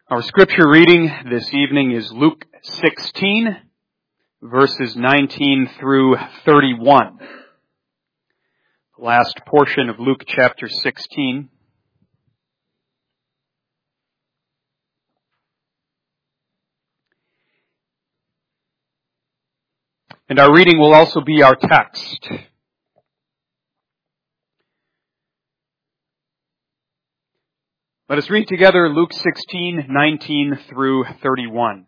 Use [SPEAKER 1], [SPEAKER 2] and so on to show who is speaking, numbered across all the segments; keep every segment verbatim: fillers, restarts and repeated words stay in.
[SPEAKER 1] Our scripture reading this evening is Luke sixteen, verses nineteen through thirty-one. The last portion of Luke chapter sixteen. And our reading will also be our text. Let us read together Luke sixteen, nineteen through thirty-one.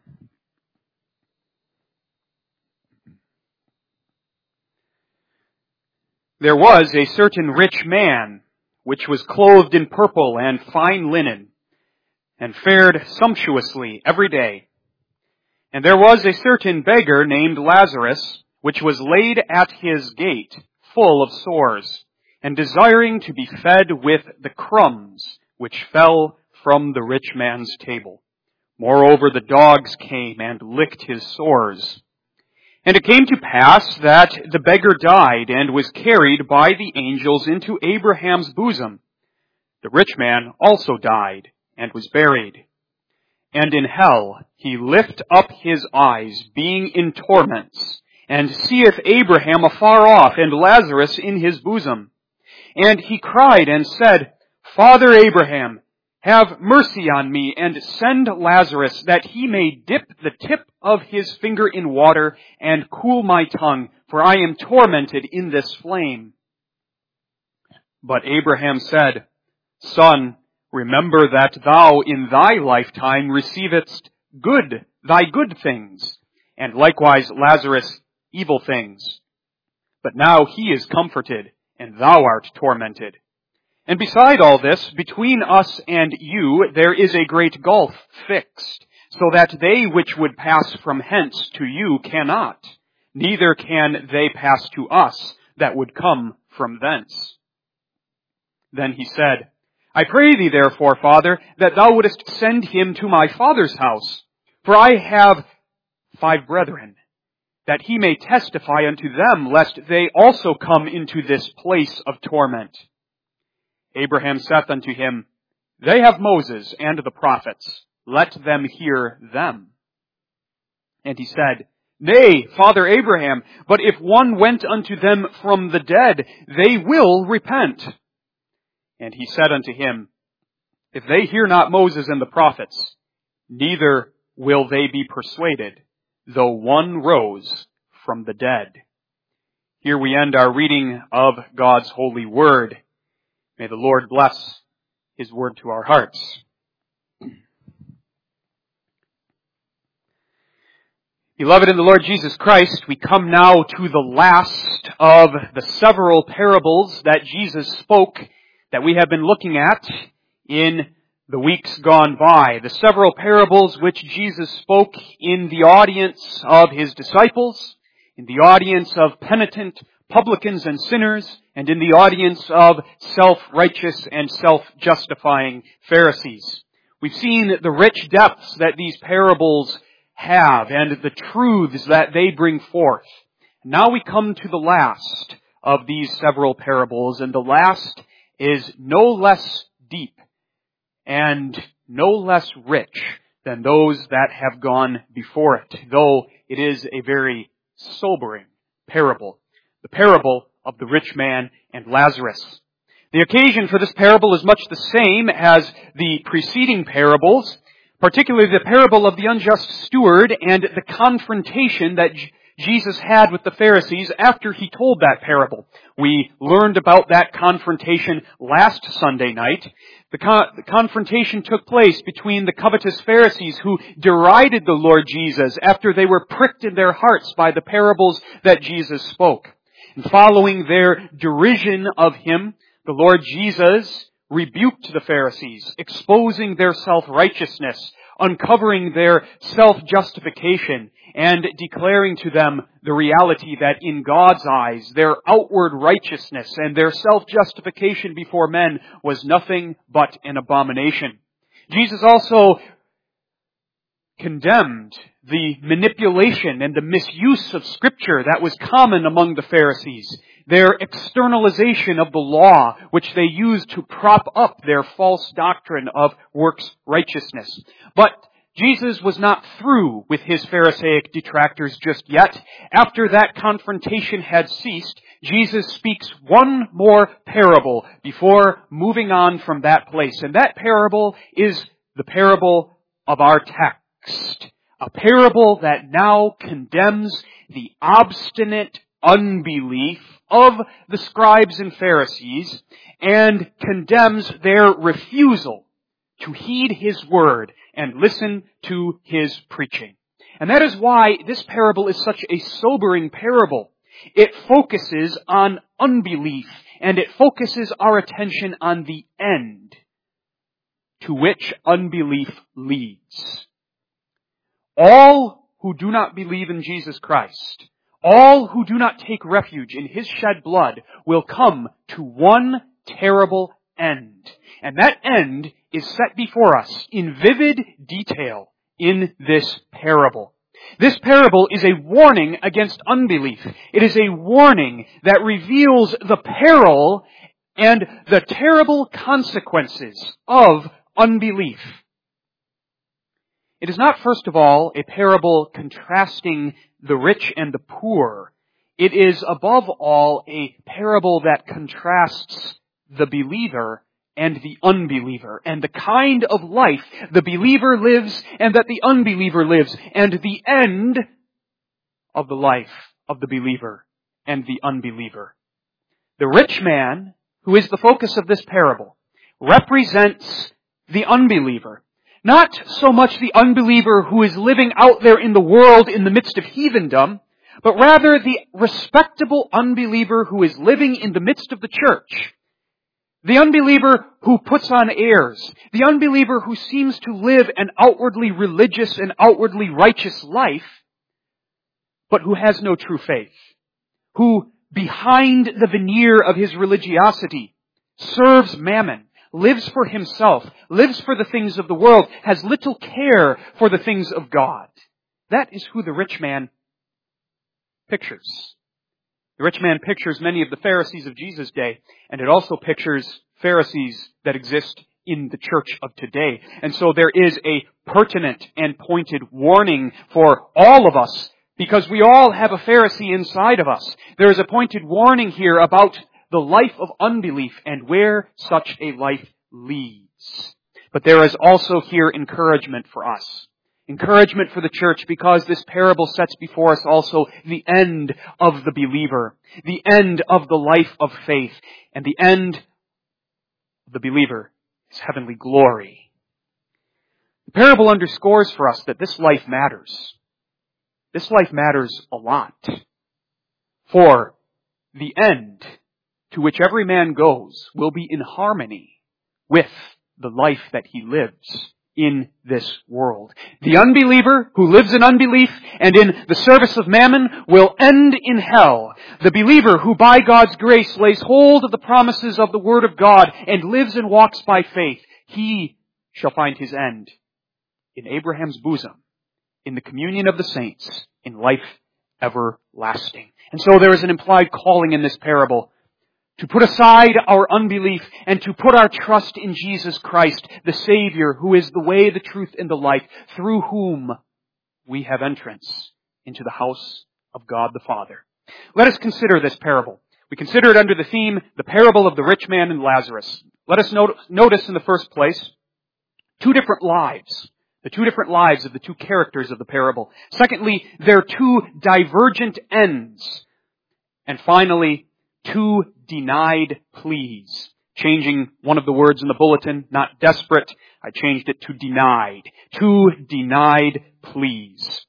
[SPEAKER 1] There was a certain rich man, which was clothed in purple and fine linen, and fared sumptuously every day. And there was a certain beggar named Lazarus, which was laid at his gate, full of sores, and desiring to be fed with the crumbs which fell from the rich man's table. Moreover, the dogs came and licked his sores. And it came to pass that the beggar died and was carried by the angels into Abraham's bosom. The rich man also died and was buried. And in hell he lift up his eyes, being in torments, and seeth Abraham afar off, and Lazarus in his bosom. And he cried and said, Father Abraham, have mercy on me, and send Lazarus, that he may dip the tip of his finger in water, and cool my tongue, for I am tormented in this flame. But Abraham said, Son, remember that thou in thy lifetime receivedst good, thy good things, and likewise Lazarus evil things. But now he is comforted, and thou art tormented. And beside all this, between us and you there is a great gulf fixed, so that they which would pass from hence to you cannot, neither can they pass to us that would come from thence. Then he said, I pray thee therefore, Father, that thou wouldest send him to my father's house, for I have five brethren, that he may testify unto them, lest they also come into this place of torment. Abraham saith unto him, They have Moses and the prophets. Let them hear them. And he said, Nay, Father Abraham, but if one went unto them from the dead, they will repent. And he said unto him, If they hear not Moses and the prophets, neither will they be persuaded, though one rose from the dead. Here we end our reading of God's holy word. May the Lord bless His word to our hearts. Beloved in the Lord Jesus Christ, we come now to the last of the several parables that Jesus spoke that we have been looking at in the weeks gone by. The several parables which Jesus spoke in the audience of His disciples, in the audience of penitent publicans and sinners, and in the audience of self-righteous and self-justifying Pharisees. We've seen the rich depths that these parables have and the truths that they bring forth. Now we come to the last of these several parables, and the last is no less deep and no less rich than those that have gone before it, though it is a very sobering parable. The parable of the rich man and Lazarus. The occasion for this parable is much the same as the preceding parables, particularly the parable of the unjust steward and the confrontation that J- Jesus had with the Pharisees after He told that parable. We learned about that confrontation last Sunday night. The, con- the confrontation took place between the covetous Pharisees who derided the Lord Jesus after they were pricked in their hearts by the parables that Jesus spoke. And following their derision of Him, the Lord Jesus rebuked the Pharisees, exposing their self-righteousness, uncovering their self-justification, and declaring to them the reality that in God's eyes, their outward righteousness and their self-justification before men was nothing but an abomination. Jesus also condemned the manipulation and the misuse of Scripture that was common among the Pharisees, their externalization of the law, which they used to prop up their false doctrine of works righteousness. But Jesus was not through with his Pharisaic detractors just yet. After that confrontation had ceased, Jesus speaks one more parable before moving on from that place. And that parable is the parable of our text. A parable that now condemns the obstinate unbelief of the scribes and Pharisees and condemns their refusal to heed his word and listen to his preaching. And that is why this parable is such a sobering parable. It focuses on unbelief, and it focuses our attention on the end to which unbelief leads. All who do not believe in Jesus Christ, all who do not take refuge in his shed blood, will come to one terrible end. And that end is set before us in vivid detail in this parable. This parable is a warning against unbelief. It is a warning that reveals the peril and the terrible consequences of unbelief. It is not, first of all, a parable contrasting the rich and the poor. It is, above all, a parable that contrasts the believer and the unbeliever, and the kind of life the believer lives and that the unbeliever lives, and the end of the life of the believer and the unbeliever. The rich man, who is the focus of this parable, represents the unbeliever. Not so much the unbeliever who is living out there in the world in the midst of heathendom, but rather the respectable unbeliever who is living in the midst of the church. The unbeliever who puts on airs. The unbeliever who seems to live an outwardly religious and outwardly righteous life, but who has no true faith. Who, behind the veneer of his religiosity, serves mammon, lives for himself, lives for the things of the world, has little care for the things of God. That is who the rich man pictures. The rich man pictures many of the Pharisees of Jesus' day, and it also pictures Pharisees that exist in the church of today. And so there is a pertinent and pointed warning for all of us, because we all have a Pharisee inside of us. There is a pointed warning here about the life of unbelief and where such a life leads. But there is also here encouragement for us. Encouragement for the church, because this parable sets before us also the end of the believer, the end of the life of faith, and the end of the believer is heavenly glory. The parable underscores for us that this life matters. This life matters a lot. For the end to which every man goes will be in harmony with the life that he lives in this world. The unbeliever who lives in unbelief and in the service of mammon will end in hell. The believer who by God's grace lays hold of the promises of the Word of God and lives and walks by faith, he shall find his end in Abraham's bosom, in the communion of the saints, in life everlasting. And so there is an implied calling in this parable to put aside our unbelief and to put our trust in Jesus Christ, the Savior, who is the way, the truth, and the life, through whom we have entrance into the house of God the Father. Let us consider this parable. We consider it under the theme, the parable of the rich man and Lazarus. Let us not- notice in the first place two different lives, the two different lives of the two characters of the parable. Secondly, their two divergent ends. And finally, two denied pleas. Changing one of the words in the bulletin, not desperate, I changed it to denied. Two denied pleas.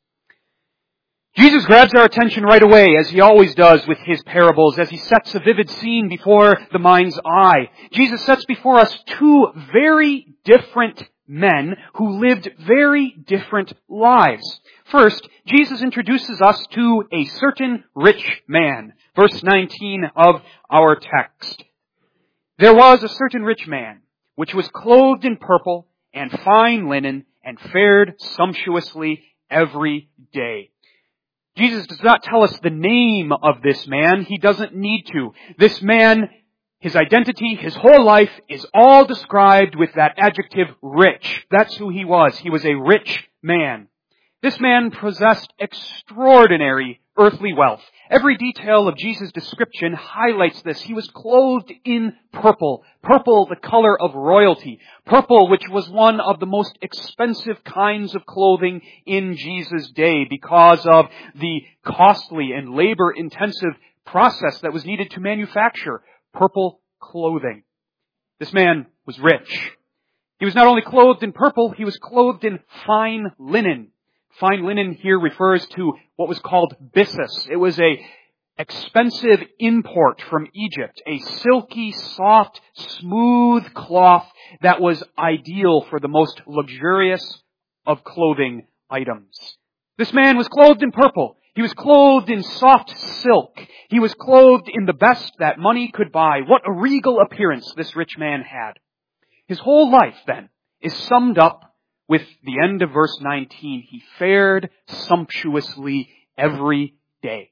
[SPEAKER 1] Jesus grabs our attention right away, as he always does with his parables, as he sets a vivid scene before the mind's eye. Jesus sets before us two very different men who lived very different lives. First, Jesus introduces us to a certain rich man. Verse nineteen of our text. There was a certain rich man, which was clothed in purple and fine linen, and fared sumptuously every day. Jesus does not tell us the name of this man. He doesn't need to. This man, his identity, his whole life is all described with that adjective rich. That's who he was. He was a rich man. This man possessed extraordinary earthly wealth. Every detail of Jesus' description highlights this. He was clothed in purple. Purple, the color of royalty. Purple, which was one of the most expensive kinds of clothing in Jesus' day because of the costly and labor-intensive process that was needed to manufacture purple clothing. This man was rich. He was not only clothed in purple, he was clothed in fine linen. Fine linen here refers to what was called byssus. It was a expensive import from Egypt, a silky, soft, smooth cloth that was ideal for the most luxurious of clothing items. This man was clothed in purple. He was clothed in soft silk. He was clothed in the best that money could buy. What a regal appearance this rich man had. His whole life, then, is summed up with the end of verse nineteen. He fared sumptuously every day.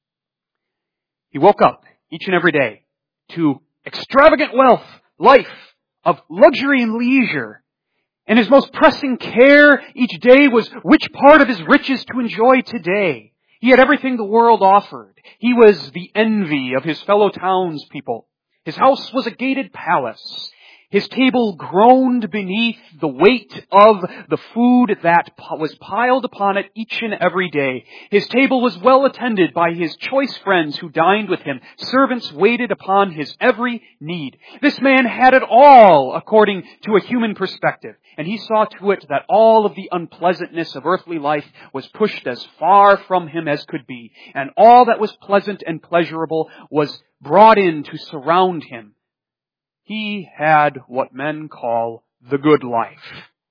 [SPEAKER 1] He woke up each and every day to extravagant wealth, life of luxury and leisure. And his most pressing care each day was which part of his riches to enjoy today. He had everything the world offered. He was the envy of his fellow townspeople. His house was a gated palace. His table groaned beneath the weight of the food that was piled upon it each and every day. His table was well attended by his choice friends who dined with him. Servants waited upon his every need. This man had it all according to a human perspective. And he saw to it that all of the unpleasantness of earthly life was pushed as far from him as could be. And all that was pleasant and pleasurable was brought in to surround him. He had what men call the good life.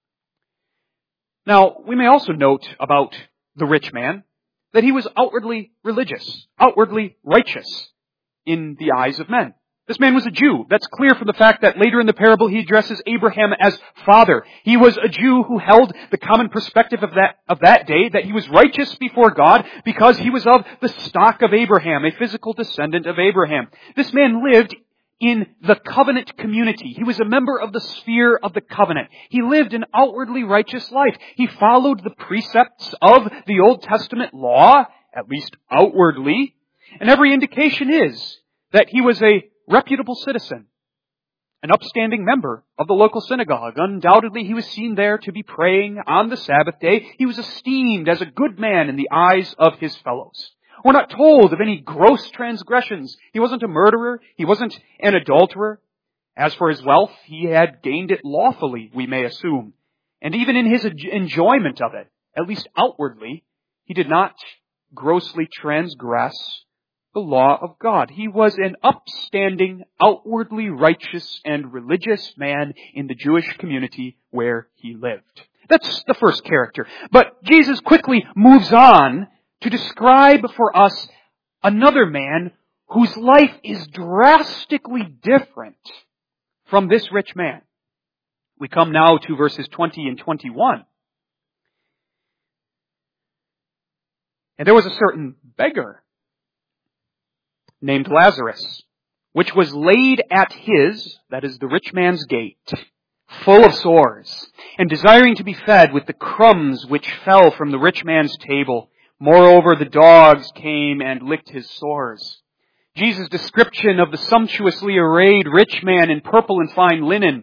[SPEAKER 1] Now, we may also note about the rich man that he was outwardly religious, outwardly righteous in the eyes of men. This man was a Jew. That's clear from the fact that later in the parable he addresses Abraham as father. He was a Jew who held the common perspective of that, of that day, that he was righteous before God because he was of the stock of Abraham, a physical descendant of Abraham. This man lived in the covenant community. He was a member of the sphere of the covenant. He lived an outwardly righteous life. He followed the precepts of the Old Testament law, at least outwardly. And every indication is that he was a reputable citizen, an upstanding member of the local synagogue. Undoubtedly, he was seen there to be praying on the Sabbath day. He was esteemed as a good man in the eyes of his fellows. We're not told of any gross transgressions. He wasn't a murderer. He wasn't an adulterer. As for his wealth, he had gained it lawfully, we may assume. And even in his enjoyment of it, at least outwardly, he did not grossly transgress the law of God. He was an upstanding, outwardly righteous and religious man in the Jewish community where he lived. That's the first character. But Jesus quickly moves on to describe for us another man whose life is drastically different from this rich man. We come now to verses twenty and twenty-one. And there was a certain beggar named Lazarus, which was laid at his, that is the rich man's gate, full of sores, and desiring to be fed with the crumbs which fell from the rich man's table. Moreover, the dogs came and licked his sores. Jesus' description of the sumptuously arrayed rich man in purple and fine linen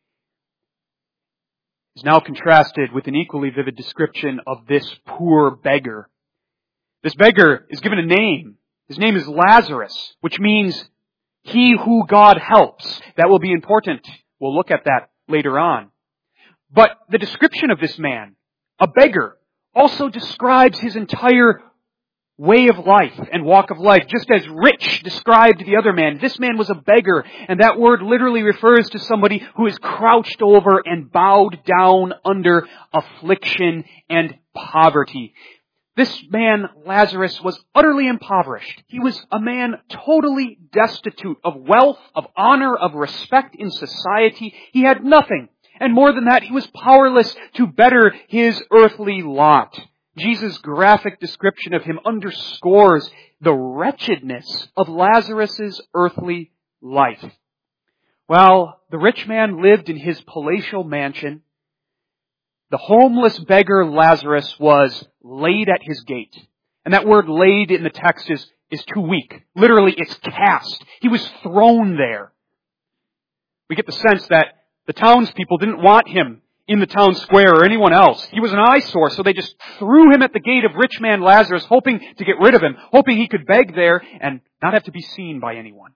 [SPEAKER 1] is now contrasted with an equally vivid description of this poor beggar. This beggar is given a name. His name is Lazarus, which means he who God helps. That will be important. We'll look at that later on. But the description of this man, a beggar, also describes his entire way of life and walk of life. Just as rich described the other man, this man was a beggar, and that word literally refers to somebody who is crouched over and bowed down under affliction and poverty. This man, Lazarus, was utterly impoverished. He was a man totally destitute of wealth, of honor, of respect in society. He had nothing. And more than that, he was powerless to better his earthly lot. Jesus' graphic description of him underscores the wretchedness of Lazarus' earthly life. While the rich man lived in his palatial mansion, the homeless beggar Lazarus was laid at his gate. And that word laid in the text is, is too weak. Literally, it's cast. He was thrown there. We get the sense that the townspeople didn't want him in the town square or anyone else. He was an eyesore, so they just threw him at the gate of rich man Lazarus, hoping to get rid of him, hoping he could beg there and not have to be seen by anyone.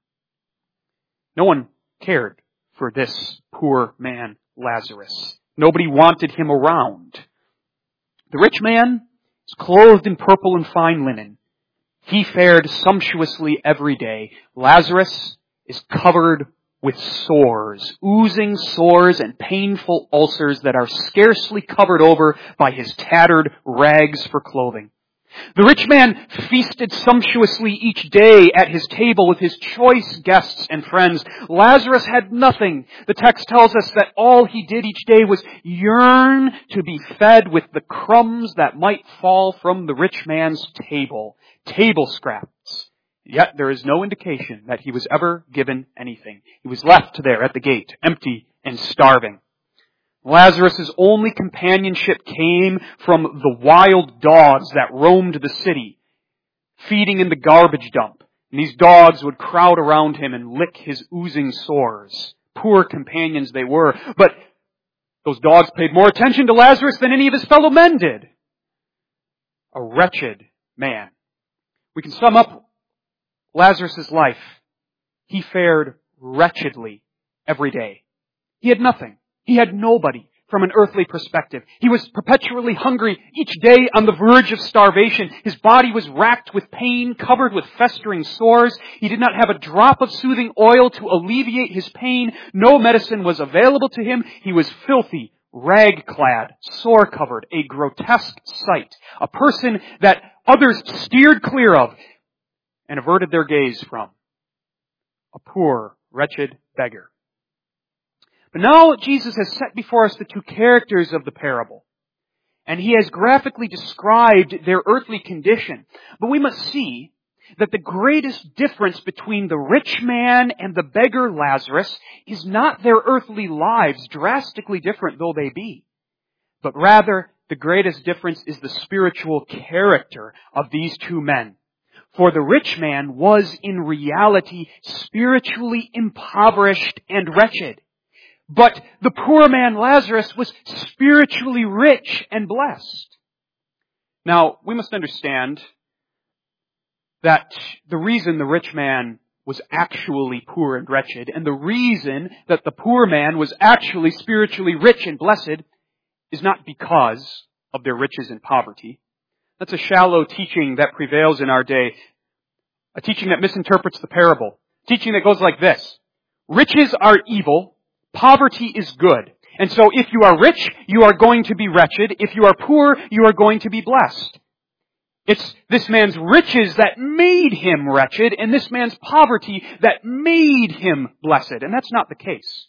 [SPEAKER 1] No one cared for this poor man Lazarus. Nobody wanted him around. The rich man is clothed in purple and fine linen. He fared sumptuously every day. Lazarus is covered with sores, oozing sores and painful ulcers that are scarcely covered over by his tattered rags for clothing. The rich man feasted sumptuously each day at his table with his choice guests and friends. Lazarus had nothing. The text tells us that all he did each day was yearn to be fed with the crumbs that might fall from the rich man's table, table scraps. Yet there is no indication that he was ever given anything. He was left there at the gate, empty and starving. Lazarus' only companionship came from the wild dogs that roamed the city, feeding in the garbage dump. And these dogs would crowd around him and lick his oozing sores. Poor companions they were, but those dogs paid more attention to Lazarus than any of his fellow men did. A wretched man. We can sum up Lazarus' life. He fared wretchedly every day. He had nothing. He had nobody from an earthly perspective. He was perpetually hungry, each day on the verge of starvation. His body was racked with pain, covered with festering sores. He did not have a drop of soothing oil to alleviate his pain. No medicine was available to him. He was filthy, rag-clad, sore-covered, a grotesque sight. A person that others steered clear of and averted their gaze from. A poor, wretched beggar. But now Jesus has set before us the two characters of the parable. And he has graphically described their earthly condition. But we must see that the greatest difference between the rich man and the beggar Lazarus is not their earthly lives, drastically different though they be. But rather, the greatest difference is the spiritual character of these two men. For the rich man was in reality spiritually impoverished and wretched. But the poor man Lazarus was spiritually rich and blessed. Now, we must understand that the reason the rich man was actually poor and wretched, and the reason that the poor man was actually spiritually rich and blessed, is not because of their riches and poverty. That's a shallow teaching that prevails in our day. A teaching that misinterprets the parable. A teaching that goes like this. Riches are evil. Poverty is good. And so if you are rich, you are going to be wretched. If you are poor, you are going to be blessed. It's this man's riches that made him wretched, and this man's poverty that made him blessed. And that's not the case.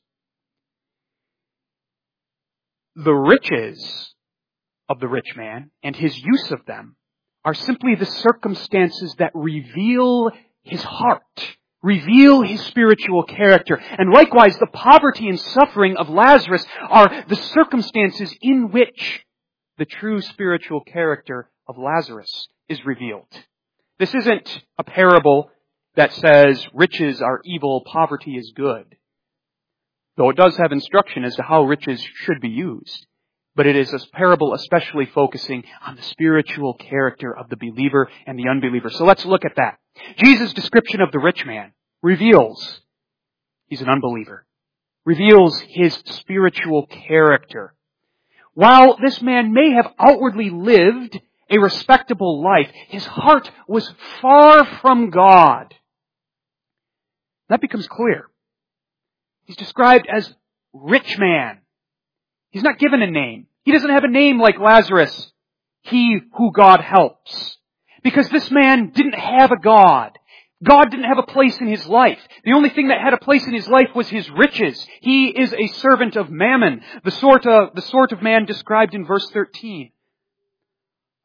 [SPEAKER 1] The riches of the rich man and his use of them are simply the circumstances that reveal his heart, reveal his spiritual character. And likewise, the poverty and suffering of Lazarus are the circumstances in which the true spiritual character of Lazarus is revealed. This isn't a parable that says riches are evil, poverty is good. Though it does have instruction as to how riches should be used. But it is a parable especially focusing on the spiritual character of the believer and the unbeliever. So let's look at that. Jesus' description of the rich man reveals he's an unbeliever. Reveals his spiritual character. While this man may have outwardly lived a respectable life, his heart was far from God. That becomes clear. He's described as rich man. He's not given a name. He doesn't have a name like Lazarus, he who God helps. Because this man didn't have a God. God didn't have a place in his life. The only thing that had a place in his life was his riches. He is a servant of mammon, the sort of, the sort of man described in verse thirteen.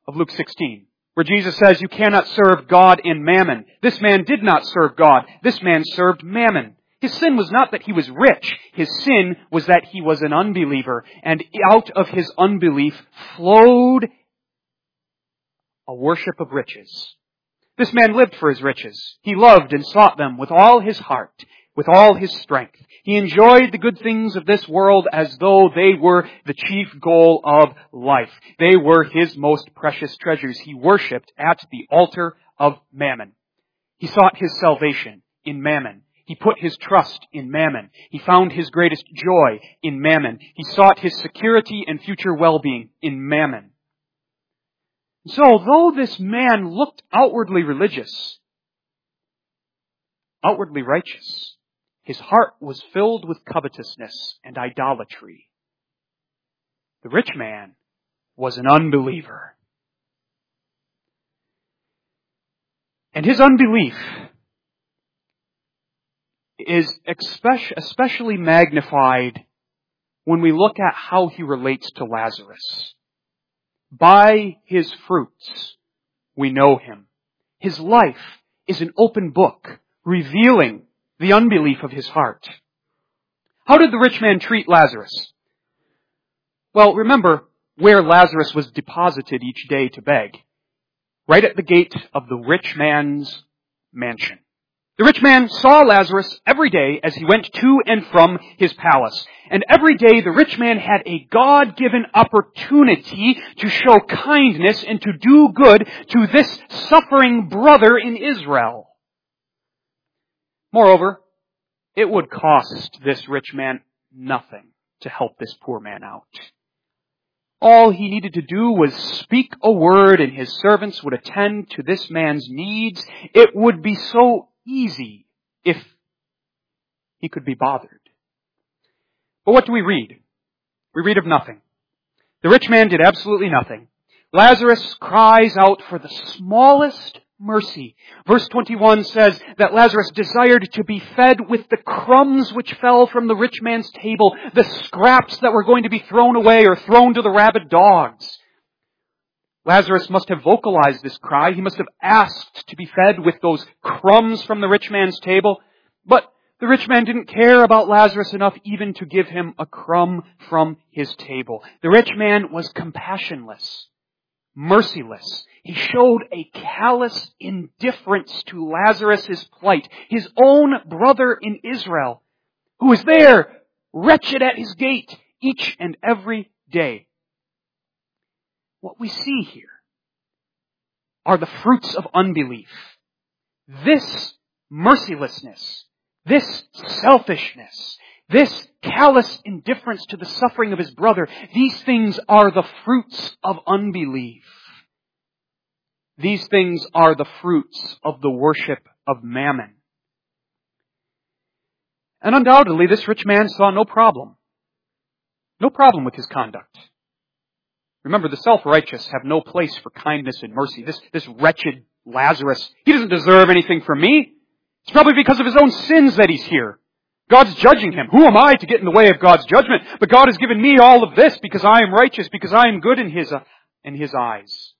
[SPEAKER 1] of Luke sixteen, where Jesus says, you cannot serve God and mammon. This man did not serve God. This man served mammon. His sin was not that he was rich. His sin was that he was an unbeliever. And out of his unbelief flowed a worship of riches. This man lived for his riches. He loved and sought them with all his heart, with all his strength. He enjoyed the good things of this world as though they were the chief goal of life. They were his most precious treasures. He worshipped at the altar of mammon. He sought his salvation in mammon. He put his trust in mammon. He found his greatest joy in mammon. He sought his security and future well-being in mammon. So, though this man looked outwardly religious, outwardly righteous, his heart was filled with covetousness and idolatry. The rich man was an unbeliever. And his unbelief is especially magnified when we look at how he relates to Lazarus. By his fruits, we know him. His life is an open book, revealing the unbelief of his heart. How did the rich man treat Lazarus? Well, remember where Lazarus was deposited each day to beg. Right at the gate of the rich man's mansion. The rich man saw Lazarus every day as he went to and from his palace. And every day the rich man had a God-given opportunity to show kindness and to do good to this suffering brother in Israel. Moreover, it would cost this rich man nothing to help this poor man out. All he needed to do was speak a word and his servants would attend to this man's needs. It would be so easy if he could be bothered. But what do we read? We read of nothing. The rich man did absolutely nothing. Lazarus cries out for the smallest mercy. Verse twenty-one says that Lazarus desired to be fed with the crumbs which fell from the rich man's table, the scraps that were going to be thrown away or thrown to the rabid dogs. Lazarus must have vocalized this cry. He must have asked to be fed with those crumbs from the rich man's table. But the rich man didn't care about Lazarus enough even to give him a crumb from his table. The rich man was compassionless, merciless. He showed a callous indifference to Lazarus' plight, his own brother in Israel, who was there, wretched at his gate, each and every day. What we see here are the fruits of unbelief. This mercilessness, this selfishness, this callous indifference to the suffering of his brother, these things are the fruits of unbelief. These things are the fruits of the worship of mammon. And undoubtedly, this rich man saw no problem. No problem with his conduct. Remember, the self-righteous have no place for kindness and mercy. This, this wretched Lazarus, he doesn't deserve anything from me. It's probably because of his own sins that he's here. God's judging him. Who am I to get in the way of God's judgment? But God has given me all of this because I am righteous, because I am good in His, uh, in His eyes.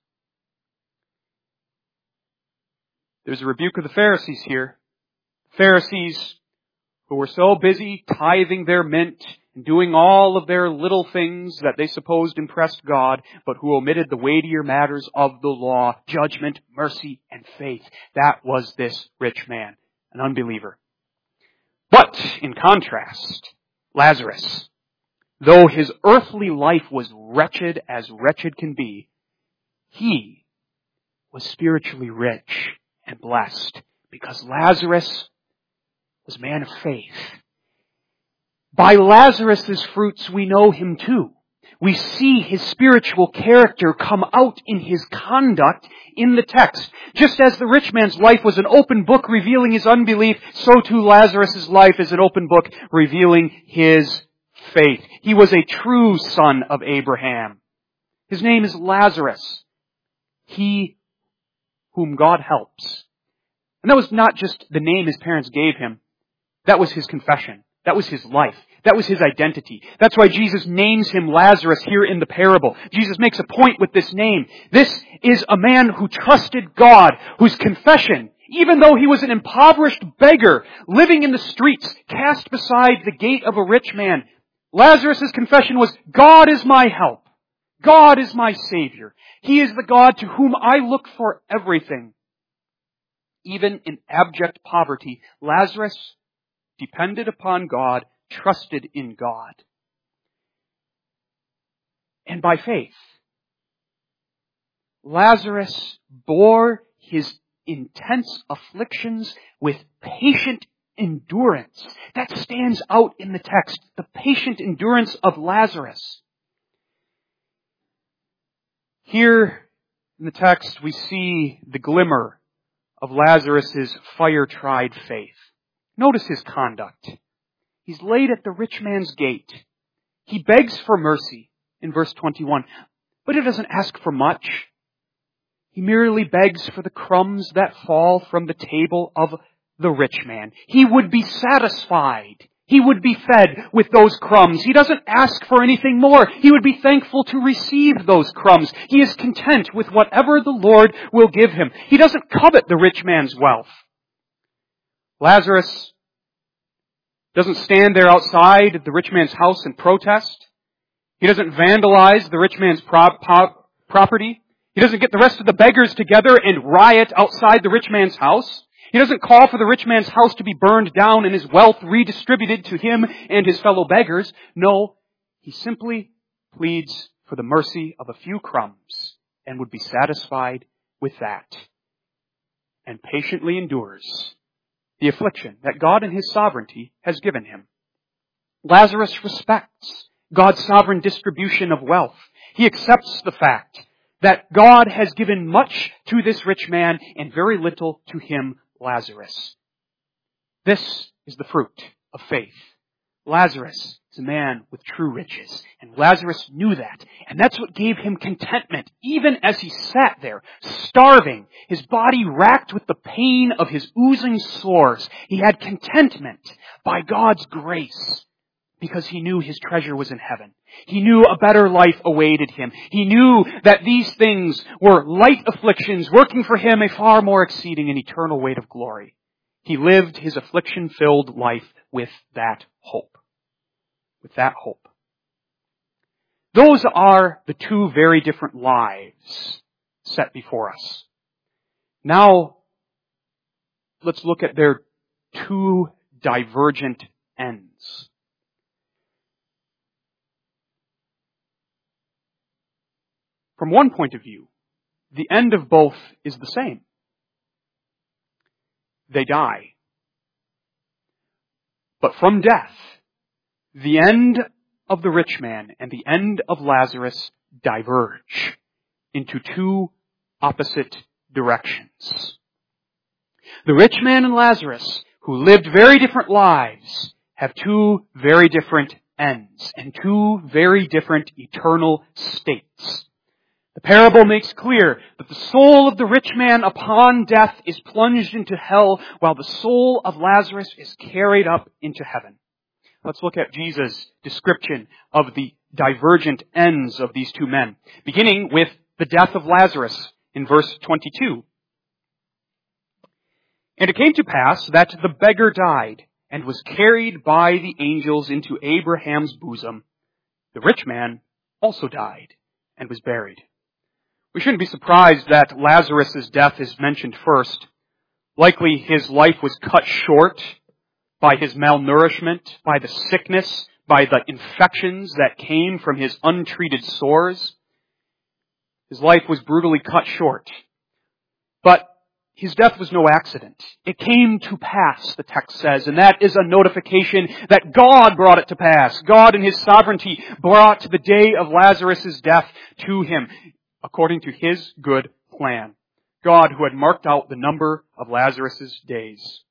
[SPEAKER 1] There's a rebuke of the Pharisees here. Pharisees who were so busy tithing their mint and doing all of their little things that they supposed impressed God, but who omitted the weightier matters of the law, judgment, mercy, and faith. That was this rich man, an unbeliever. But, in contrast, Lazarus, though his earthly life was wretched as wretched can be, he was spiritually rich and blessed because Lazarus was a man of faith. By Lazarus' fruits we know him too. We see his spiritual character come out in his conduct in the text. Just as the rich man's life was an open book revealing his unbelief, so too Lazarus' life is an open book revealing his faith. He was a true son of Abraham. His name is Lazarus, he whom God helps. And that was not just the name his parents gave him. That was his confession. That was his life. That was his identity. That's why Jesus names him Lazarus here in the parable. Jesus makes a point with this name. This is a man who trusted God, whose confession, even though he was an impoverished beggar living in the streets, cast beside the gate of a rich man, Lazarus' confession was, God is my help. God is my Savior. He is the God to whom I look for everything. Even in abject poverty, Lazarus depended upon God, trusted in God. And by faith, Lazarus bore his intense afflictions with patient endurance. That stands out in the text, the patient endurance of Lazarus. Here in the text, we see the glimmer of Lazarus' fire-tried faith. Notice his conduct. He's laid at the rich man's gate. He begs for mercy in verse twenty-one, but he doesn't ask for much. He merely begs for the crumbs that fall from the table of the rich man. He would be satisfied. He would be fed with those crumbs. He doesn't ask for anything more. He would be thankful to receive those crumbs. He is content with whatever the Lord will give him. He doesn't covet the rich man's wealth. Lazarus doesn't stand there outside the rich man's house and protest. He doesn't vandalize the rich man's pro- pro- property. He doesn't get the rest of the beggars together and riot outside the rich man's house. He doesn't call for the rich man's house to be burned down and his wealth redistributed to him and his fellow beggars. No, he simply pleads for the mercy of a few crumbs and would be satisfied with that, and patiently endures the affliction that God in His sovereignty has given him. Lazarus respects God's sovereign distribution of wealth. He accepts the fact that God has given much to this rich man and very little to him, Lazarus. This is the fruit of faith. Lazarus is a man with true riches, and Lazarus knew that, and that's what gave him contentment, even as he sat there, starving, his body racked with the pain of his oozing sores. He had contentment by God's grace, because he knew his treasure was in heaven. He knew a better life awaited him. He knew that these things were light afflictions working for him a far more exceeding and eternal weight of glory. He lived his affliction-filled life with that hope. With that hope. Those are the two very different lives set before us. Now, let's look at their two divergent ends. From one point of view, the end of both is the same. They die. But from death, the end of the rich man and the end of Lazarus diverge into two opposite directions. The rich man and Lazarus, who lived very different lives, have two very different ends and two very different eternal states. The parable makes clear that the soul of the rich man upon death is plunged into hell, while the soul of Lazarus is carried up into heaven. Let's look at Jesus' description of the divergent ends of these two men, beginning with the death of Lazarus in verse twenty-two. And it came to pass that the beggar died and was carried by the angels into Abraham's bosom. The rich man also died and was buried. We shouldn't be surprised that Lazarus' death is mentioned first. Likely his life was cut short by his malnourishment, by the sickness, by the infections that came from his untreated sores. His life was brutally cut short. But his death was no accident. It came to pass, the text says, and that is a notification that God brought it to pass. God in His sovereignty brought the day of Lazarus' death to him, according to His good plan. God who had marked out the number of Lazarus' days.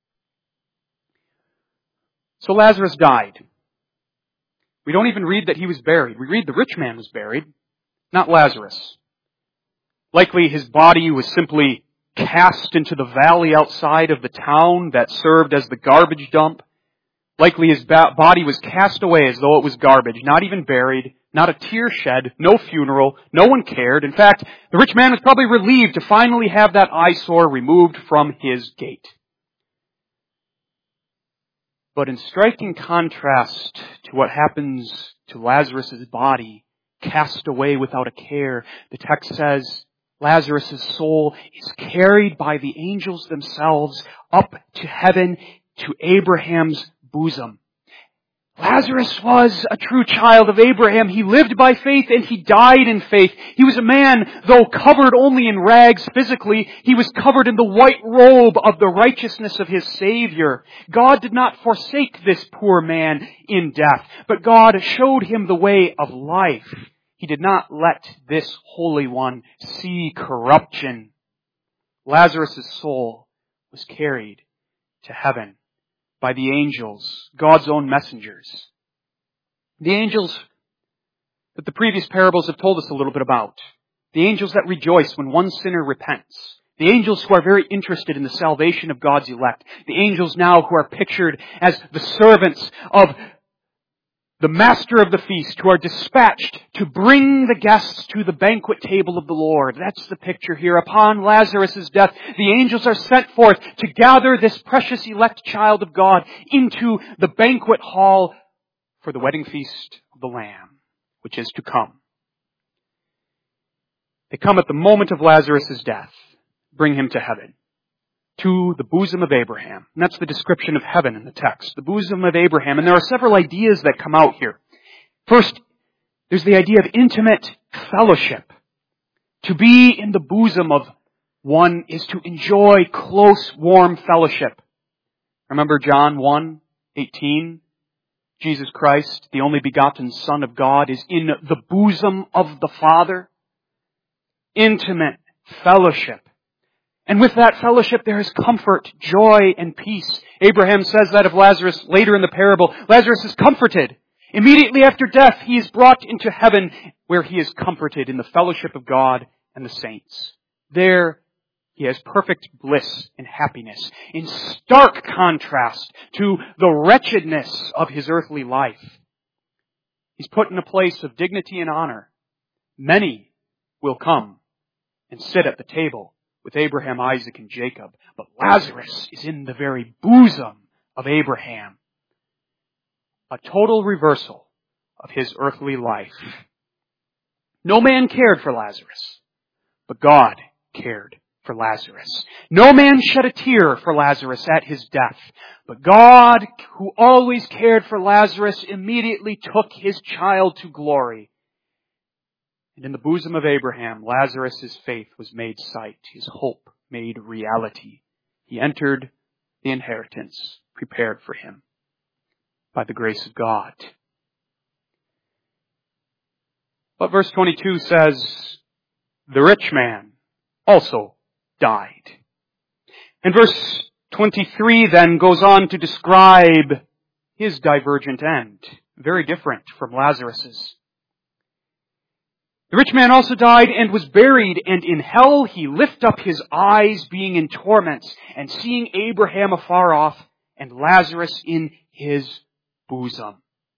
[SPEAKER 1] So Lazarus died. We don't even read that he was buried. We read the rich man was buried, not Lazarus. Likely his body was simply cast into the valley outside of the town that served as the garbage dump. Likely his body was cast away as though it was garbage, not even buried, not a tear shed, no funeral, no one cared. In fact, the rich man was probably relieved to finally have that eyesore removed from his gate. But in striking contrast to what happens to Lazarus' body, cast away without a care, the text says Lazarus' soul is carried by the angels themselves up to heaven, to Abraham's bosom. Lazarus was a true child of Abraham. He lived by faith and he died in faith. He was a man, though covered only in rags physically, he was covered in the white robe of the righteousness of his Savior. God did not forsake this poor man in death, but God showed him the way of life. He did not let this Holy One see corruption. Lazarus' soul was carried to heaven by the angels, God's own messengers. The angels that the previous parables have told us a little bit about. The angels that rejoice when one sinner repents. The angels who are very interested in the salvation of God's elect. The angels now who are pictured as the servants of the master of the feast, who are dispatched to bring the guests to the banquet table of the Lord. That's the picture here. Upon Lazarus' death, the angels are sent forth to gather this precious elect child of God into the banquet hall for the wedding feast of the Lamb, which is to come. They come at the moment of Lazarus' death, bring him to heaven, to the bosom of Abraham. And that's the description of heaven in the text, the bosom of Abraham. And there are several ideas that come out here. First, there's the idea of intimate fellowship. To be in the bosom of one is to enjoy close, warm fellowship. Remember John one eighteen? Jesus Christ, the only begotten Son of God, is in the bosom of the Father. Intimate fellowship. And with that fellowship, there is comfort, joy, and peace. Abraham says that of Lazarus later in the parable. Lazarus is comforted. Immediately after death, he is brought into heaven where he is comforted in the fellowship of God and the saints. There, he has perfect bliss and happiness, in stark contrast to the wretchedness of his earthly life. He's put in a place of dignity and honor. Many will come and sit at the table with Abraham, Isaac, and Jacob. But Lazarus is in the very bosom of Abraham. A total reversal of his earthly life. No man cared for Lazarus, but God cared for Lazarus. No man shed a tear for Lazarus at his death, but God, who always cared for Lazarus, immediately took his child to glory. And in the bosom of Abraham, Lazarus' faith was made sight, his hope made reality. He entered the inheritance prepared for him by the grace of God. But verse twenty-two says, the rich man also died. And verse twenty-three then goes on to describe his divergent end, very different from Lazarus's. The rich man also died and was buried, and in hell he lift up his eyes, being in torments, and seeing Abraham afar off, and Lazarus in his bosom.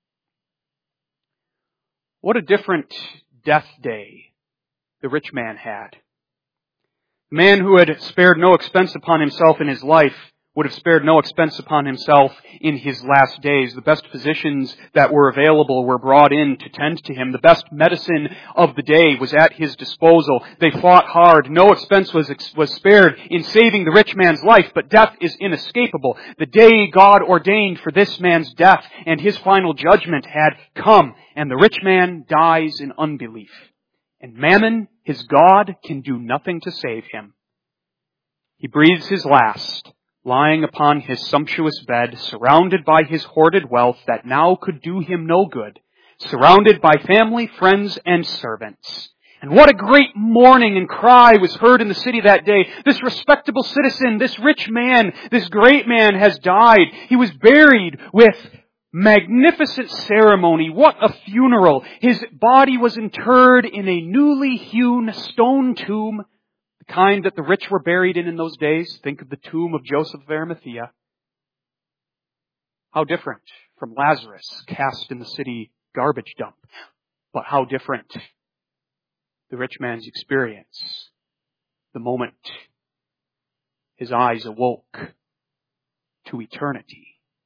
[SPEAKER 1] What a different death day the rich man had. The man who had spared no expense upon himself in his life would have spared no expense upon himself in his last days. The best physicians that were available were brought in to tend to him. The best medicine of the day was at his disposal. They fought hard. No expense was, was spared in saving the rich man's life, but death is inescapable. The day God ordained for this man's death and his final judgment had come, and the rich man dies in unbelief. And Mammon, his God, can do nothing to save him. He breathes his last, lying upon his sumptuous bed, surrounded by his hoarded wealth that now could do him no good, surrounded by family, friends, and servants. And what a great mourning and cry was heard in the city that day. This respectable citizen, this rich man, this great man has died. He was buried with magnificent ceremony. What a funeral. His body was interred in a newly hewn stone tomb, the kind that the rich were buried in in those days. Think of the tomb of Joseph of Arimathea. How different from Lazarus cast in the city garbage dump. But how different the rich man's experience the moment his eyes awoke to eternity.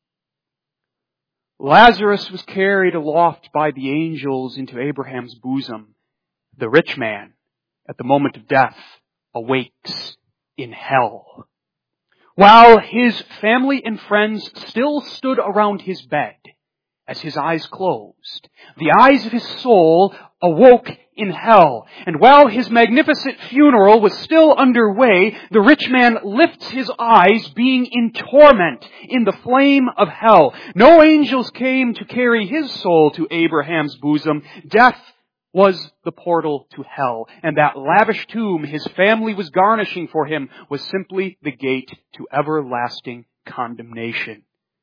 [SPEAKER 1] Lazarus was carried aloft by the angels into Abraham's bosom. The rich man, at the moment of death, awakes in hell. While his family and friends still stood around his bed as his eyes closed, the eyes of his soul awoke in hell. And while his magnificent funeral was still underway, the rich man lifts his eyes, being in torment in the flame of hell. No angels came to carry his soul to Abraham's bosom. Death was the portal to hell. And that lavish tomb his family was garnishing for him was simply the gate to everlasting condemnation.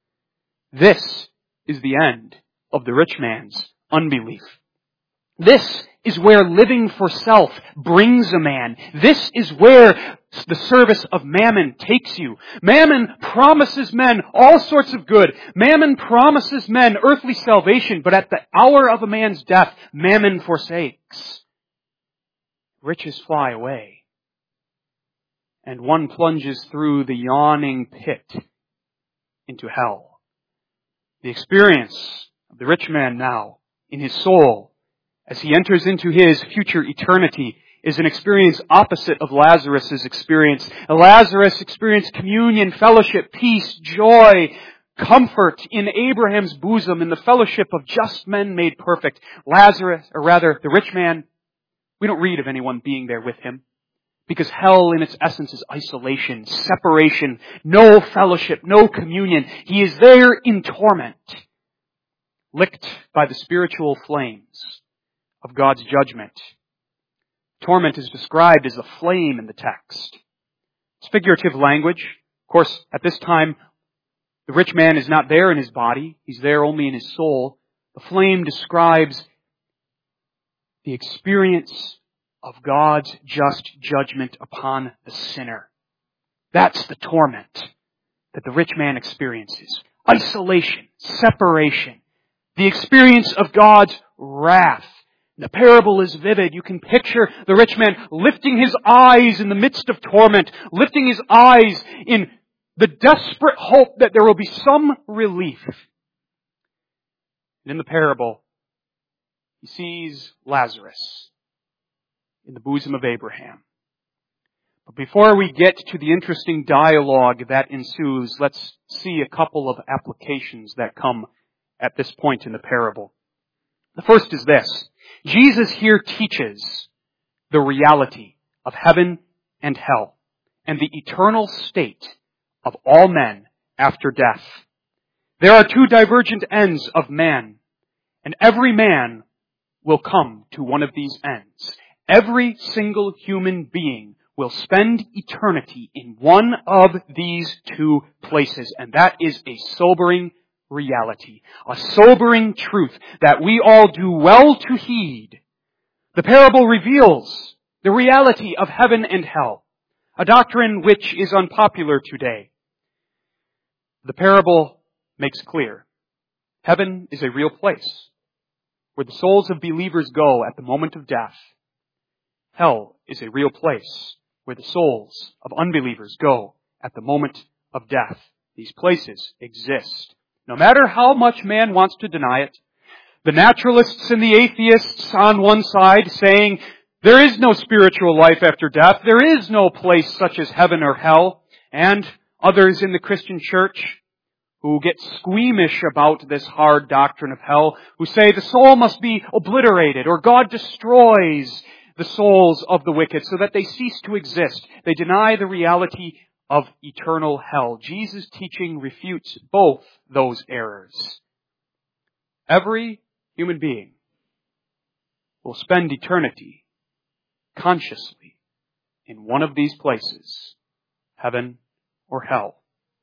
[SPEAKER 1] This is the end of the rich man's unbelief. This is where living for self brings a man. This is where the service of mammon takes you. Mammon promises men all sorts of good. Mammon promises men earthly salvation, but at the hour of a man's death, mammon forsakes. Riches fly away, and one plunges through the yawning pit into hell. The experience of the rich man now in his soul as he enters into his future eternity is an experience opposite of Lazarus' experience. Lazarus experienced communion, fellowship, peace, joy, comfort in Abraham's bosom, in the fellowship of just men made perfect. Lazarus, or rather the rich man, we don't read of anyone being there with him, because hell in its essence is isolation, separation, no fellowship, no communion. He is there in torment, licked by the spiritual flames of God's judgment. Torment is described as a flame in the text. It's figurative language. Of course, at this time, the rich man is not there in his body. He's there only in his soul. The flame describes the experience of God's just judgment upon the sinner. That's the torment that the rich man experiences. Isolation, separation, the experience of God's wrath. The parable is vivid. You can picture the rich man lifting his eyes in the midst of torment, lifting his eyes in the desperate hope that there will be some relief. And in the parable, he sees Lazarus in the bosom of Abraham. But before we get to the interesting dialogue that ensues, let's see a couple of applications that come at this point in the parable. The first is this. Jesus here teaches the reality of heaven and hell and the eternal state of all men after death. There are two divergent ends of man, and every man will come to one of these ends. Every single human being will spend eternity in one of these two places, and that is a sobering reality, a sobering truth that we all do well to heed. The parable reveals the reality of heaven and hell, a doctrine which is unpopular today. The parable makes clear heaven is a real place where the souls of believers go at the moment of death. Hell is a real place where the souls of unbelievers go at the moment of death. These places exist. No matter how much man wants to deny it, the naturalists and the atheists on one side saying there is no spiritual life after death, there is no place such as heaven or hell, and others in the Christian church who get squeamish about this hard doctrine of hell, who say the soul must be obliterated or God destroys the souls of the wicked so that they cease to exist. They deny the reality of eternal hell. Jesus' teaching refutes both those errors. Every human being will spend eternity consciously in one of these places, heaven or hell.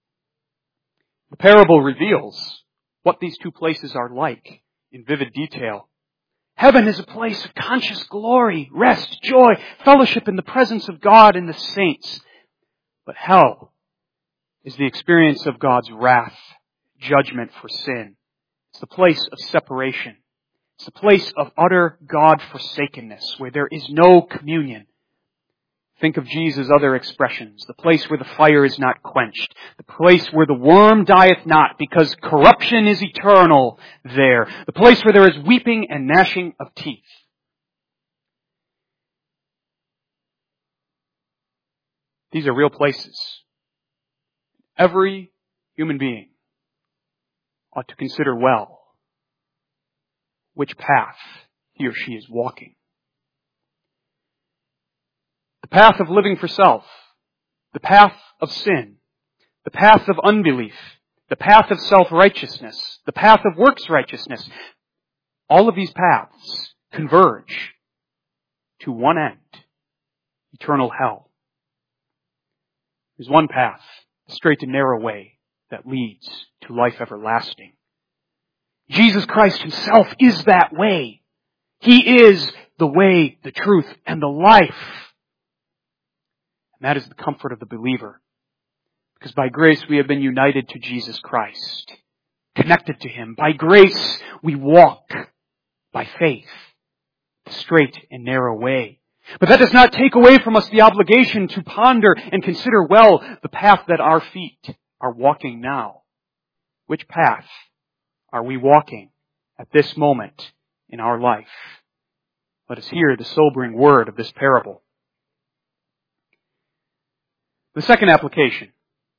[SPEAKER 1] The parable reveals what these two places are like in vivid detail. Heaven is a place of conscious glory, rest, joy, fellowship in the presence of God and the saints. But hell is the experience of God's wrath, judgment for sin. It's the place of separation. It's the place of utter God-forsakenness, where there is no communion. Think of Jesus' other expressions. The place where the fire is not quenched. The place where the worm dieth not, because corruption is eternal there. The place where there is weeping and gnashing of teeth. These are real places. Every human being ought to consider well which path he or she is walking. The path of living for self, the path of sin, the path of unbelief, the path of self-righteousness, the path of works righteousness. All of these paths converge to one end, eternal hell. There's one path, the straight and narrow way that leads to life everlasting. Jesus Christ Himself is that way. He is the way, the truth, and the life. And that is the comfort of the believer. Because by grace we have been united to Jesus Christ, connected to Him. By grace we walk by faith, the straight and narrow way. But that does not take away from us the obligation to ponder and consider well the path that our feet are walking now. Which path are we walking at this moment in our life? Let us hear the sobering word of this parable. The second application.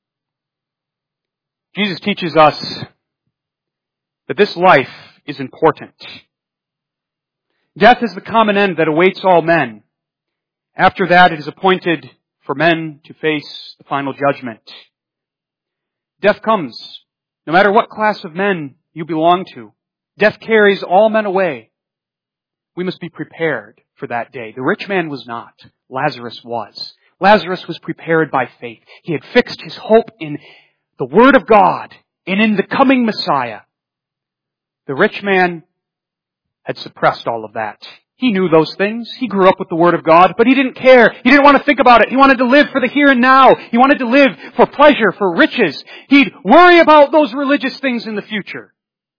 [SPEAKER 1] Jesus teaches us that this life is important. Death is the common end that awaits all men. After that, it is appointed for men to face the final judgment. Death comes, no matter what class of men you belong to. Death carries all men away. We must be prepared for that day. The rich man was not. Lazarus was. Lazarus was prepared by faith. He had fixed his hope in the Word of God and in the coming Messiah. The rich man had suppressed all of that. He knew those things. He grew up with the Word of God, but he didn't care. He didn't want to think about it. He wanted to live for the here and now. He wanted to live for pleasure, for riches. He'd worry about those religious things in the future.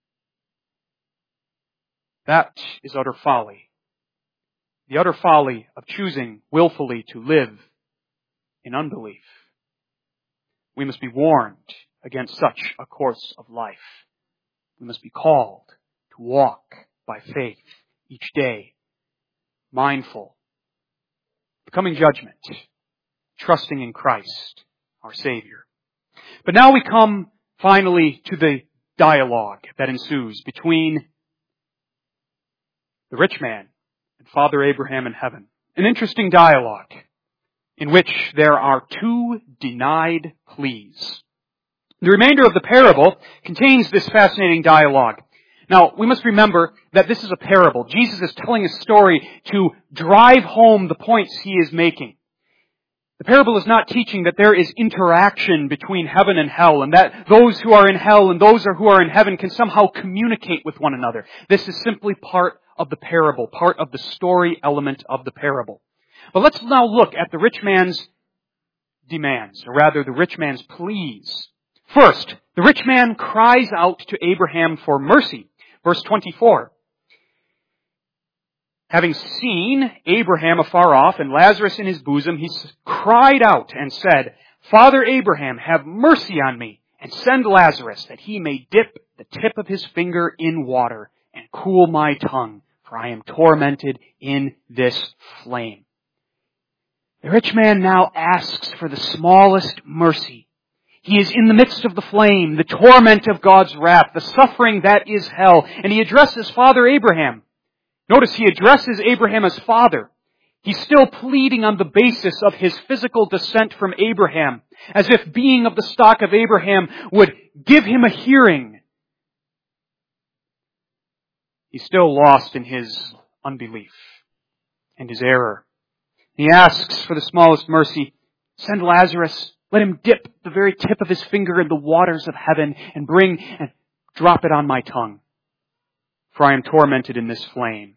[SPEAKER 1] That is utter folly. The utter folly of choosing willfully to live in unbelief. We must be warned against such a course of life. We must be called to walk by faith each day, mindful, the coming judgment, trusting in Christ, our Savior. But now we come finally to the dialogue that ensues between the rich man and Father Abraham in heaven. An interesting dialogue in which there are two denied pleas. The remainder of the parable contains this fascinating dialogue. Now, we must remember that this is a parable. Jesus is telling a story to drive home the points He is making. The parable is not teaching that there is interaction between heaven and hell, and that those who are in hell and those who are in heaven can somehow communicate with one another. This is simply part of the parable, part of the story element of the parable. But let's now look at the rich man's demands, or rather the rich man's pleas. First, the rich man cries out to Abraham for mercy. Verse twenty-four. Having seen Abraham afar off and Lazarus in his bosom, he cried out and said, Father Abraham, have mercy on me, and send Lazarus, that he may dip the tip of his finger in water and cool my tongue, for I am tormented in this flame. The rich man now asks for the smallest mercy. He is in the midst of the flame, the torment of God's wrath, the suffering that is hell, and he addresses Father Abraham. Notice he addresses Abraham as father. He's still pleading on the basis of his physical descent from Abraham, as if being of the stock of Abraham would give him a hearing. He's still lost in his unbelief and his error. He asks for the smallest mercy. Send Lazarus. Let him dip the very tip of his finger in the waters of heaven and bring and drop it on my tongue, for I am tormented in this flame.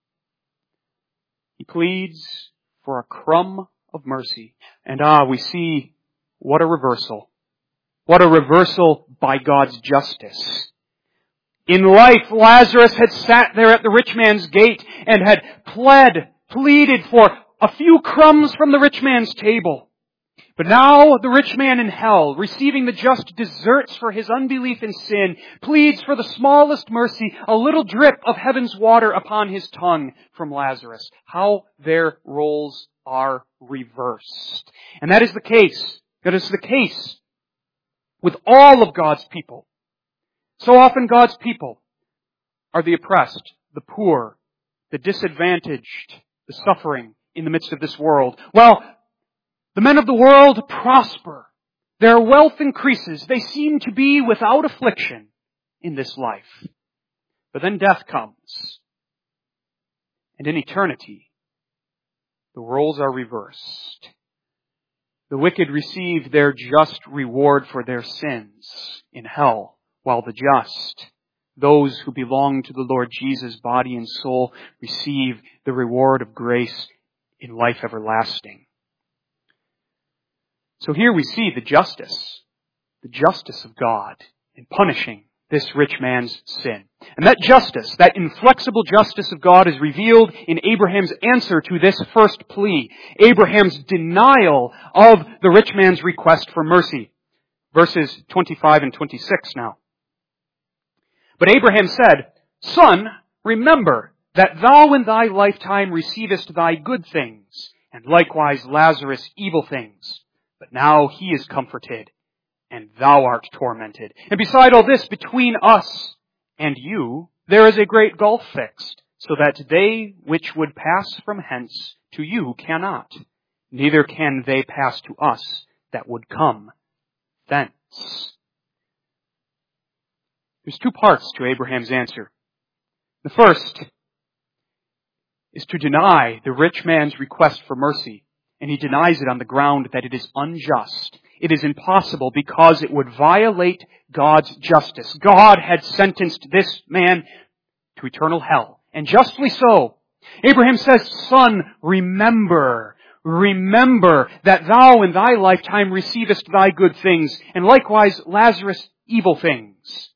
[SPEAKER 1] He pleads for a crumb of mercy. And ah, we see what a reversal. What a reversal by God's justice. In life, Lazarus had sat there at the rich man's gate and had pled, pleaded for a few crumbs from the rich man's table. But now the rich man in hell, receiving the just deserts for his unbelief and sin, pleads for the smallest mercy, a little drip of heaven's water upon his tongue from Lazarus. How their roles are reversed. And that is the case. That is the case with all of God's people. So often God's people are the oppressed, the poor, the disadvantaged, the suffering in the midst of this world. Well, the men of the world prosper. Their wealth increases. They seem to be without affliction in this life. But then death comes. And in eternity, the roles are reversed. The wicked receive their just reward for their sins in hell, while the just, those who belong to the Lord Jesus, body and soul, receive the reward of grace in life everlasting. So here we see the justice, the justice of God in punishing this rich man's sin. And that justice, that inflexible justice of God is revealed in Abraham's answer to this first plea, Abraham's denial of the rich man's request for mercy. Verses twenty-five and twenty-six now. But Abraham said, Son, remember that thou in thy lifetime receivest thy good things, and likewise Lazarus evil things. But now he is comforted, and thou art tormented. And beside all this, between us and you, there is a great gulf fixed, so that they which would pass from hence to you cannot, neither can they pass to us that would come thence. There's two parts to Abraham's answer. The first is to deny the rich man's request for mercy. And he denies it on the ground that it is unjust. It is impossible because it would violate God's justice. God had sentenced this man to eternal hell. And justly so. Abraham says, Son, remember, remember that thou in thy lifetime receivest thy good things, and likewise Lazarus evil things.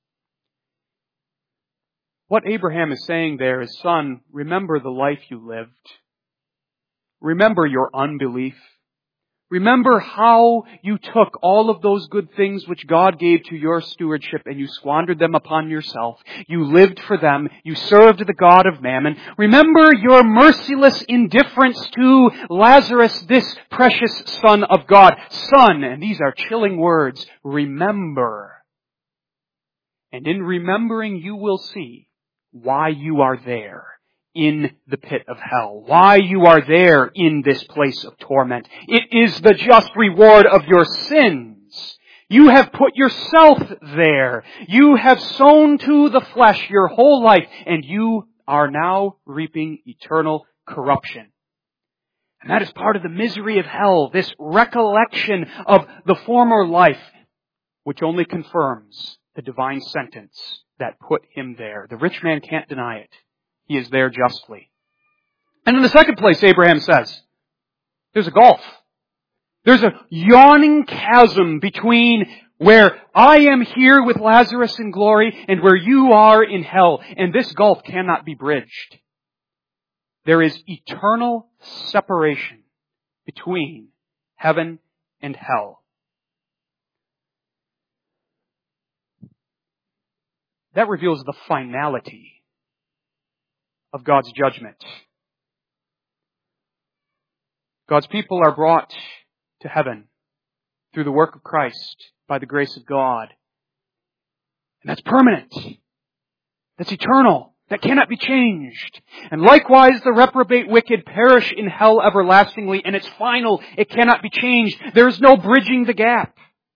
[SPEAKER 1] What Abraham is saying there is, Son, remember the life you lived. Remember your unbelief. Remember how you took all of those good things which God gave to your stewardship and you squandered them upon yourself. You lived for them. You served the God of Mammon. Remember your merciless indifference to Lazarus, this precious Son of God. Son, and these are chilling words, remember. And in remembering you will see why you are there in the pit of hell, why you are there in this place of torment. It is the just reward of your sins. You have put yourself there. You have sown to the flesh your whole life, and you are now reaping eternal corruption. And that is part of the misery of hell, this recollection of the former life, which only confirms the divine sentence that put him there. The rich man can't deny it. He is there justly. And in the second place, Abraham says, there's a gulf. There's a yawning chasm between where I am here with Lazarus in glory and where you are in hell. And this gulf cannot be bridged. There is eternal separation between heaven and hell. That reveals the finality of God's judgment. God's people are brought to heaven through the work of Christ by the grace of God. And that's permanent. That's eternal. That cannot be changed. And likewise, the reprobate wicked perish in hell everlastingly, and it's final. It cannot be changed. There is no bridging the gap.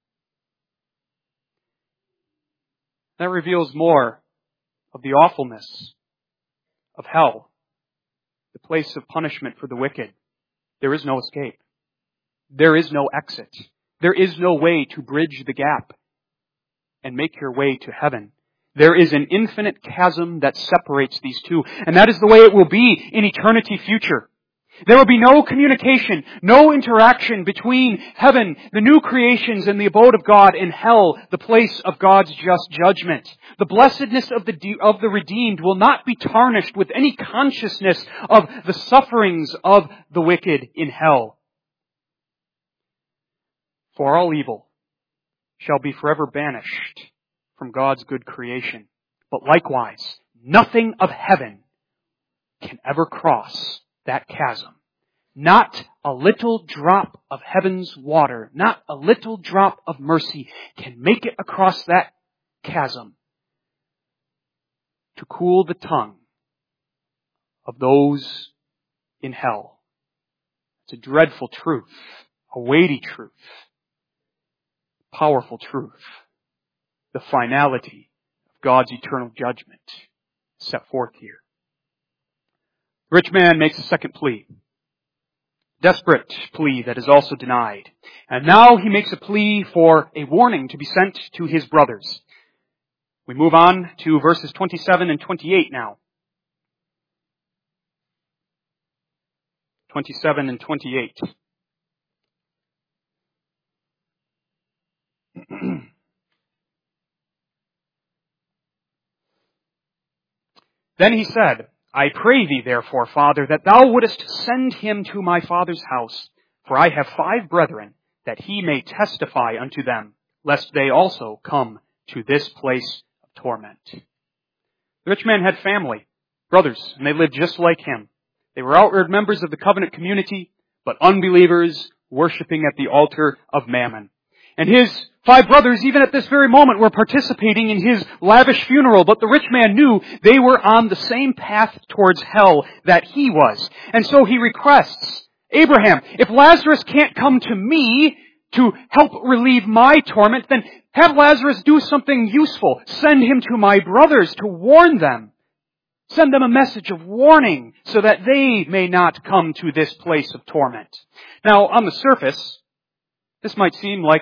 [SPEAKER 1] That reveals more of the awfulness of hell, the place of punishment for the wicked. There is no escape. There is no exit. There is no way to bridge the gap and make your way to heaven. There is an infinite chasm that separates these two, and that is the way it will be in eternity future. There will be no communication, no interaction between heaven, the new creations, and the abode of God, and hell, the place of God's just judgment. The blessedness of the, de- of the redeemed will not be tarnished with any consciousness of the sufferings of the wicked in hell. For all evil shall be forever banished from God's good creation. But likewise, nothing of heaven can ever cross that chasm. Not a little drop of heaven's water, not a little drop of mercy can make it across that chasm to cool the tongue of those in hell. It's a dreadful truth, a weighty truth, powerful truth. The finality of God's eternal judgment set forth here. The rich man makes a second plea. Desperate plea that is also denied. And now he makes a plea for a warning to be sent to his brothers. We move on to verses twenty-seven and twenty-eight now. twenty-seven and twenty-eight. Then he said, I pray thee therefore, Father, that thou wouldest send him to my father's house, for I have five brethren, that he may testify unto them, lest they also come to this place of torment. The rich man had family, brothers, and they lived just like him. They were outward members of the covenant community, but unbelievers worshiping at the altar of Mammon. And his five brothers, even at this very moment, were participating in his lavish funeral, but the rich man knew they were on the same path towards hell that he was. And so he requests, Abraham, if Lazarus can't come to me to help relieve my torment, then have Lazarus do something useful. Send him to my brothers to warn them. Send them a message of warning so that they may not come to this place of torment. Now, on the surface, this might seem like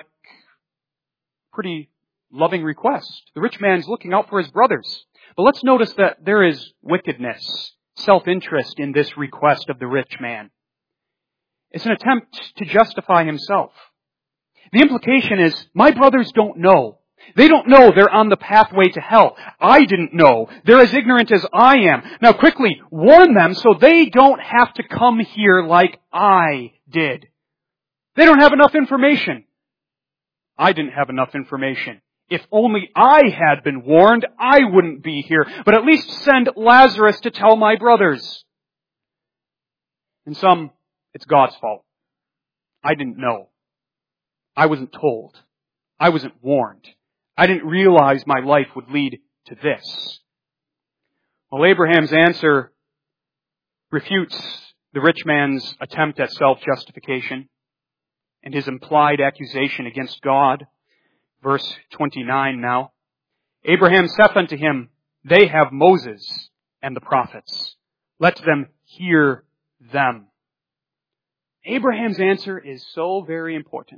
[SPEAKER 1] pretty loving request. The rich man's looking out for his brothers. But let's notice that there is wickedness, self-interest in this request of the rich man. It's an attempt to justify himself. The implication is, my brothers don't know. They don't know they're on the pathway to hell. I didn't know. They're as ignorant as I am. Now quickly, warn them so they don't have to come here like I did. They don't have enough information. I didn't have enough information. If only I had been warned, I wouldn't be here. But at least send Lazarus to tell my brothers. In some, it's God's fault. I didn't know. I wasn't told. I wasn't warned. I didn't realize my life would lead to this. Well, Abraham's answer refutes the rich man's attempt at self-justification and his implied accusation against God. Verse twenty-nine now. Abraham saith unto him, they have Moses and the prophets. Let them hear them. Abraham's answer is so very important.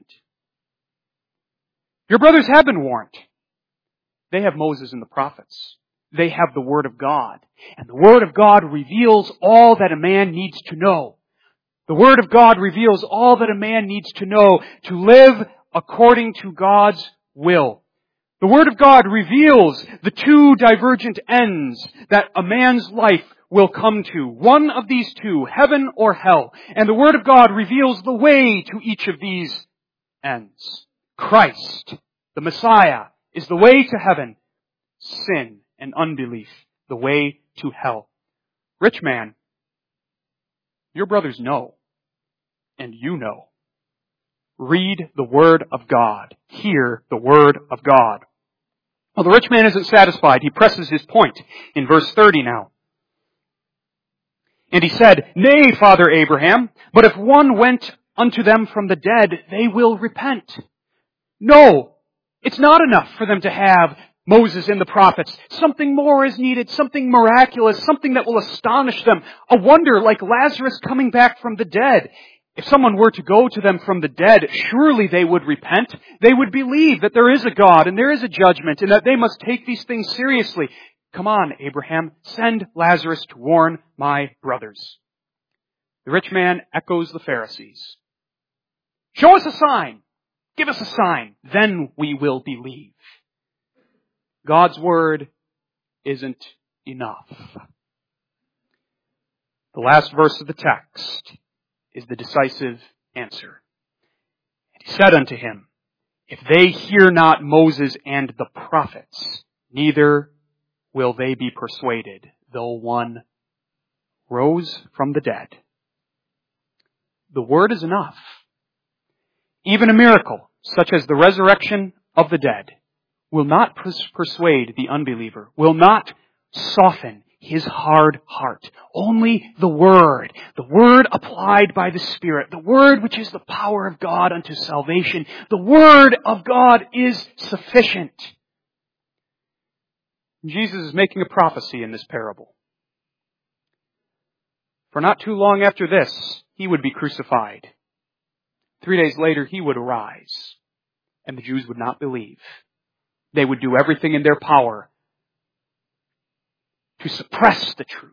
[SPEAKER 1] Your brothers have been warned. They have Moses and the prophets. They have the Word of God. And the Word of God reveals all that a man needs to know. The Word of God reveals all that a man needs to know to live according to God's will. The Word of God reveals the two divergent ends that a man's life will come to. One of these two, heaven or hell. And the Word of God reveals the way to each of these ends. Christ, the Messiah, is the way to heaven. Sin and unbelief, the way to hell. Rich man, your brothers know, and you know. Read the Word of God. Hear the Word of God. Well, the rich man isn't satisfied. He presses his point in verse thirty now. And he said, Nay, Father Abraham, but if one went unto them from the dead, they will repent. No, it's not enough for them to have Moses and the prophets. Something more is needed, something miraculous, something that will astonish them. A wonder like Lazarus coming back from the dead. If someone were to go to them from the dead, surely they would repent. They would believe that there is a God and there is a judgment and that they must take these things seriously. Come on, Abraham, send Lazarus to warn my brothers. The rich man echoes the Pharisees. Show us a sign. Give us a sign. Then we will believe. God's word isn't enough. The last verse of the text is the decisive answer. And he said unto him, if they hear not Moses and the prophets, neither will they be persuaded, though one rose from the dead. The word is enough. Even a miracle, such as the resurrection of the dead, will not persuade the unbeliever, will not soften his hard heart. Only the Word, the Word applied by the Spirit, the Word which is the power of God unto salvation, the Word of God is sufficient. Jesus is making a prophecy in this parable. For not too long after this, he would be crucified. Three days later, he would arise, and the Jews would not believe. They would do everything in their power to suppress the truth.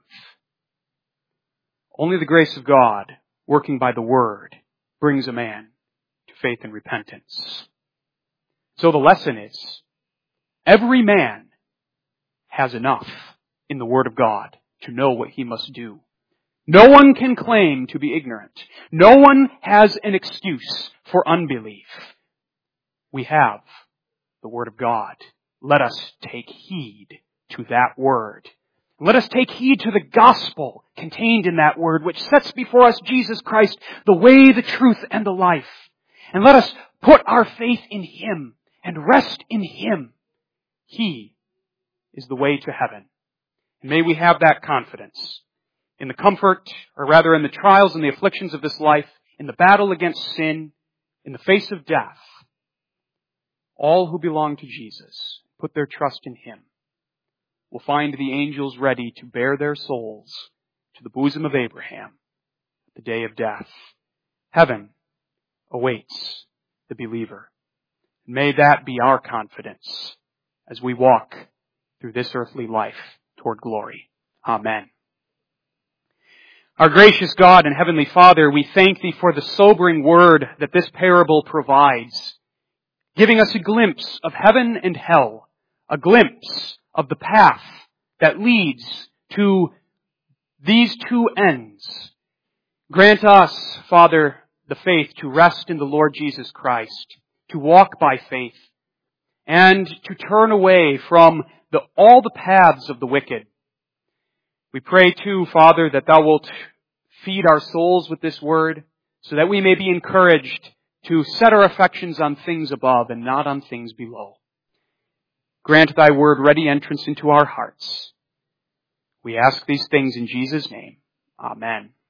[SPEAKER 1] Only the grace of God, working by the Word, brings a man to faith and repentance. So the lesson is, every man has enough in the Word of God to know what he must do. No one can claim to be ignorant. No one has an excuse for unbelief. We have the Word of God. Let us take heed to that Word. Let us take heed to the gospel contained in that Word, which sets before us Jesus Christ, the way, the truth, and the life. And let us put our faith in Him and rest in Him. He is the way to heaven. And may we have that confidence in the comfort, or rather in the trials and the afflictions of this life, in the battle against sin, in the face of death. All who belong to Jesus, put their trust in Him, will find the angels ready to bear their souls to the bosom of Abraham at the day of death. Heaven awaits the believer. May that be our confidence as we walk through this earthly life toward glory. Amen. Our gracious God and Heavenly Father, we thank Thee for the sobering word that this parable provides, giving us a glimpse of heaven and hell, a glimpse of the path that leads to these two ends. Grant us, Father, the faith to rest in the Lord Jesus Christ, to walk by faith, and to turn away from the, all the paths of the wicked. We pray too, Father, that Thou wilt feed our souls with this word, so that we may be encouraged to set our affections on things above and not on things below. Grant Thy word ready entrance into our hearts. We ask these things in Jesus' name. Amen.